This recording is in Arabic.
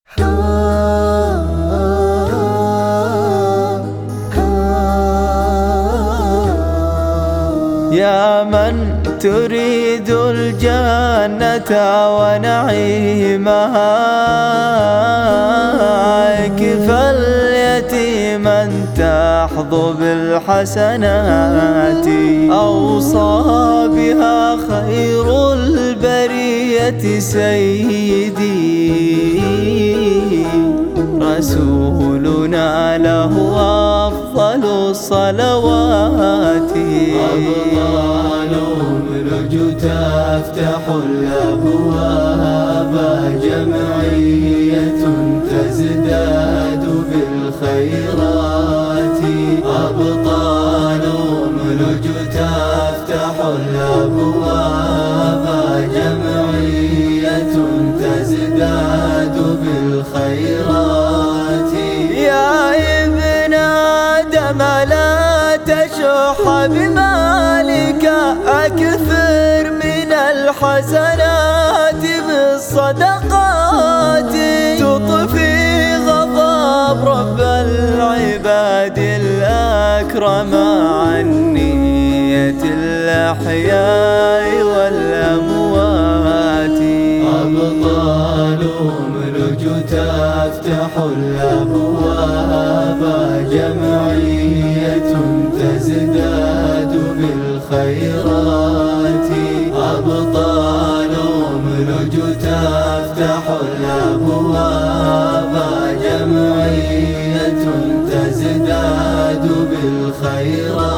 يا من تريد الجنة ونعيمها، كفى اليتيما تحظى بالحسنات. أوصى بها خير البرية سيدي رسولنا له أفضل الصلوات. أبطالهم رجو تفتح الأبواب، جمعية تزداد بالخيرات. أبطالهم رجو تفتح الأبواب، جمعية تزداد بالخيرات. يا ابن آدم لا تشح بمالك، أكثر من الحسنات بالصدقات. تطفي غضب رب العباد الأكرم عن نية الأحياء والأموات. أبطالهم رجو تفتح الأبواب، جمعية تزداد بالخيرات. أبطالهم رجو تفتح الأبواب، جمعية تزداد بالخيرات.